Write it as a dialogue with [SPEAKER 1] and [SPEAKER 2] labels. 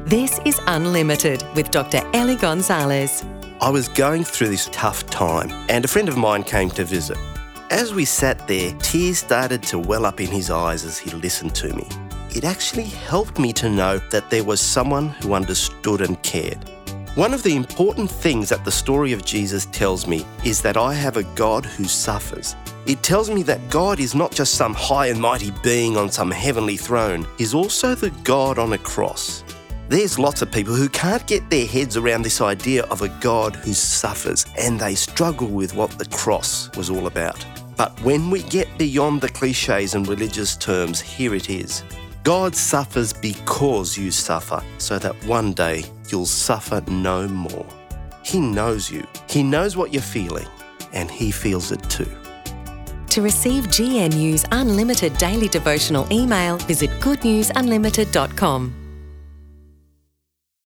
[SPEAKER 1] This is Unlimited with Dr. Ellie Gonzalez.
[SPEAKER 2] I was going through this tough time and a friend of mine came to visit. As we sat there, tears started to well up in his eyes as he listened to me. It actually helped me to know that there was someone who understood and cared. One of the important things that the story of Jesus tells me is that I have a God who suffers. It tells me that God is not just some high and mighty being on some heavenly throne. He's also the God on a cross. There's lots of people who can't get their heads around this idea of a God who suffers, and they struggle with what the cross was all about. But when we get beyond the cliches and religious terms, here it is. God suffers because you suffer, so that one day you'll suffer no more. He knows you. He knows what you're feeling, and He feels it too.
[SPEAKER 1] To receive GNU's Unlimited daily devotional email, visit goodnewsunlimited.com.